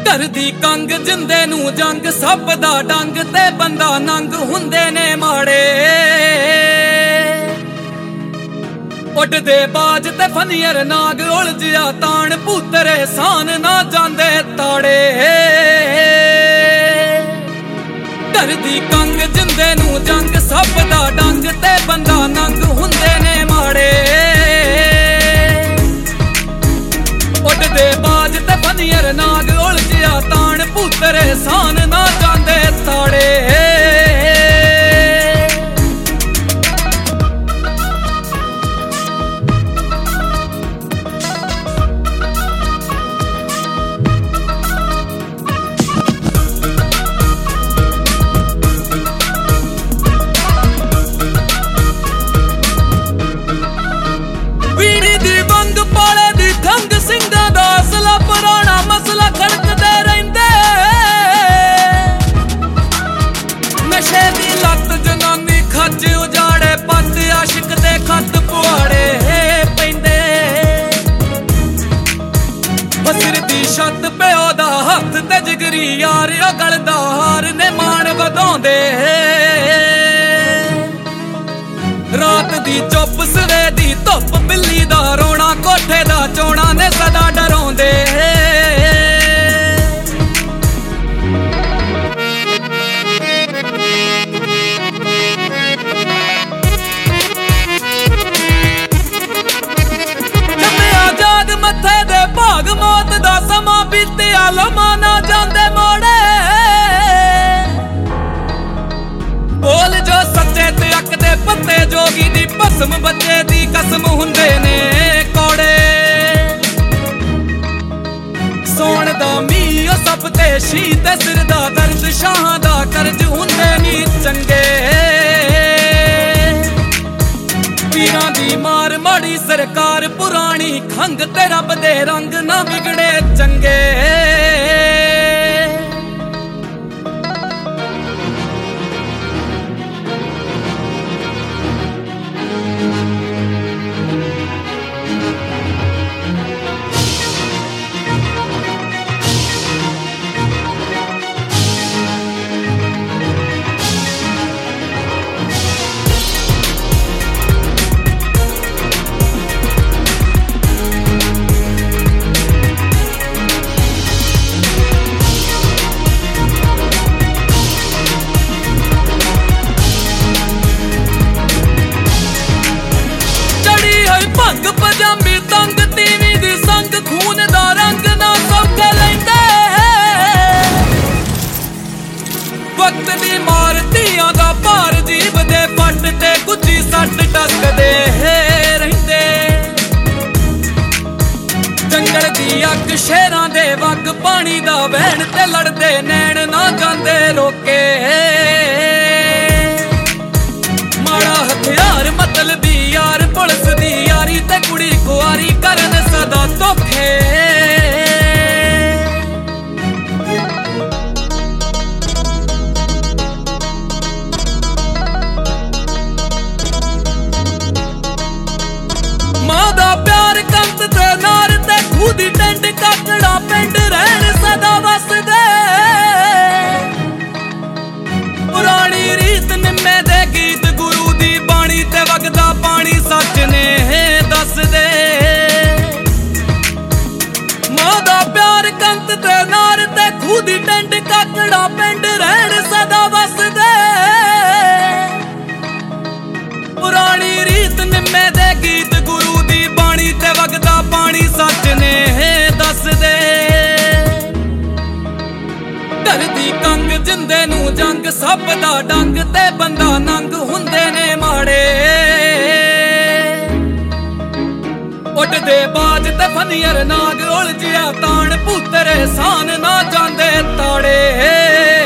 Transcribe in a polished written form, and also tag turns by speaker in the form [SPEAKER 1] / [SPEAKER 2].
[SPEAKER 1] ਧਰਦੀ ਕੰਗ ਜਿੰਦੇ ਨੂੰ ਜੰਗ ਸੱਪ ਦਾ ਡੰਗ ਤੇ ਬੰਦਾ ਨੰਗ ਹੁੰਦੇ ਨੇ ਮਾੜੇ ਉੱਡਦੇ ਬਾਜ ਤੇ ਫਨੀਅਰ ਨਾਗ ਉਲਝਿਆ ਤਾਣ ਭੂਤਰੇ ਸਾਨ ਨਾ ਜਾਂਦੇ ਤਾੜੇ ਧਰਦੀ ਕੰਗ ਜਿੰਦੇ ਨੂੰ ਜੰਗ ਸੱਪ ਦਾ ਡੰਗ ਤੇ ਬੰਦਾ ਨੰਗ ਹੁੰਦੇ ਨੇ ਮਾੜੇ ਉੱਡਦੇ ਬਾਜ ਤੇ ਫਨੀਅਰ ਨਾਗ ਉਲਝਿਆ ਤਾਣ ਭੂਤਰੇ ਸਾਨ ਨਾ ਜਾਂਦੇ ਤਾੜੇ ਉਜਾੜੇ ਪੱਤ ਆਸ਼ਿਕ ਦੇ ਖੱਤ ਪੁਆੜੇ ਪੈਂਦੇ ਬਸਰ ਦੀ ਛੱਤ ਪਿਓ ਦਾ ਹੱਥ ਤੇ ਜਿਗਰੀ ਯਾਰ ਉਹ ਗਲਦਾ ਹਾਰ ਨੇ ਮਾਣ ਵਧਾਉਂਦੇ ਰਾਤ ਦੀ ਚੁੱਪ ਸਵੇ ਦੀ ਧੁੱਪ ਬਿੱਲੀ ਦਾ ਰੋਣਾ ਕੋਠੇ ਦਾ ਚੋਣਾ ਨੇ ਸਦਾ ਡਰਾਉਂਦੇ ਮੱਥੇ ਦੇ ਭਾਗ ਮੌਤ ਦਾ ਸਮਾਂ ਬੀਤਿਆ ਲਮਾ ਨਾ ਜਾਂਦੇ ਮੋੜੇ ਬੋਲ ਜੋ ਸੱਚੇ ਤੇ ਅੱਕ ਦੇ ਪੱਤੇ ਜੋਗੀ ਦੀ ਭਸਮ ਬੱਚੇ ਦੀ ਕਸਮ ਹੁੰਦੇ ਨੇ ਕੋੜੇ ਸੋਣ ਦਾ ਮੀਂਹ ਸਭ ਤੇ ਸ਼ੀਤ ਸਿਰ ਦਾ ਦਰਦ ਸ਼ਾਹਾਂ ਦਾ ਕਰਜ਼ ਹੁੰਦੇ ਨੀ ਚੰਗੇ ਪੀਰਾਂ ਦੀ ਮਾਰ ਮਾੜੀ ਸਰਕਾਰ ਪੁਰਾਣੀ ਖੰਗ ਤੇ ਰੱਬ ਦੇ ਰੰਗ ਨਾ ਵਿਗੜੇ ਚੰਗੇ ਭੰਗ ਪਜਾਮੀ ਤੰਗ ਟੀਵੀ ਦੀ ਸੰਗ ਖੂਨ ਦਾ ਰੰਗ ਨਾ ਸੌਕੇ ਲੈਂਦੇ ਵਕਤ ਦੀ ਮਾਰ ਧੀਆਂ ਦਾ ਭਾਰ ਜੀਭ ਦੇ ਫੱਟ ਤੇ ਗੁੱਜੀ ਸੱਟ ਟੱਕਦੇ ਰਹਿੰਦੇ ਜੰਗਲ ਦੀ ਅੱਗ ਸ਼ੇਰਾਂ ਦੇ ਵਗ ਪਾਣੀ ਦਾ ਵਹਿਣ ਤੇ ਲੜਦੇ ਨੈਣ ਨਾ ਜਾਂਦੇ ਰੋਕੇ ਮਾੜਾ ਹਥਿਆਰ ਮਤਲਬੀ ਯਾਰ ਪੁਲਿਸ ਦੀ ਯਾਰੀ ਤੇ ਕੁੜੀ ਕੁਆਰੀ ਕਰਨ ਸਦਾ ਧੋਖੇ ਮਾਂ ਦਾ ਪਿਆਰ ਕੰਤ ਤੇ ਨਾਰ ਤੇ ਖੂਹ ਦੀ ਟੈਂਟ ਕਾਕੜਾ ਪਿੰਡ ਰਹਿਣ ਸਦਾ ਵਸਦੇ ਪੁਰਾਣੀ ਰੀਤ ਨਿੰਮੇ ਦੇ ਗੀਤ ਗੁਰੂ ਦੀ ਬਾਣੀ ਤੇ ਵਗਦਾ ਪਾਣੀ ਸੱਚ ਨੇ ਦੱਸਦੇ ਮਾਂ ਦਾ ਪਿਆਰ ਕੰਤ ਤੇ ਨਾਰ ਤੇ ਖੂਹ ਦੀ ਟੈਂਟ ਕਾਕੜਾ ਪਿੰਡ ਰਹਿਣ ਸਦਾ ਵਸਦੇ ਪੁਰਾਣੀ ਰੀਤ ਨਿੰਮੇ ਦੇ ਗੀਤ ਗੁਰੂ ਦੀ ਬਾਣੀ ਤੇ ਵਗਦਾ ਪਾਣੀ ਸੱਚ ਨੇ ਦੱਸਦੇ ਧਰਦੀ ਕੰਗ ਜਿੰਦੇ ਨੂੰ ਜੰਗ ਸੱਪ ਦਾ ਡੰਗ ਤੇ ਬੰਦਾ ਨੰਗ ਹੁੰਦੇ ਨੇ ਮਾੜੇ ਉੱਡਦੇ ਬਾਜ ਤੇ ਫਨੀਅਰ ਨਾਗ ਉਲਝਿਆ ਤਾਣ ਭੂਤਰੇ ਸਾਨ ਨਾ ਜਾਂਦੇ ਤਾੜੇ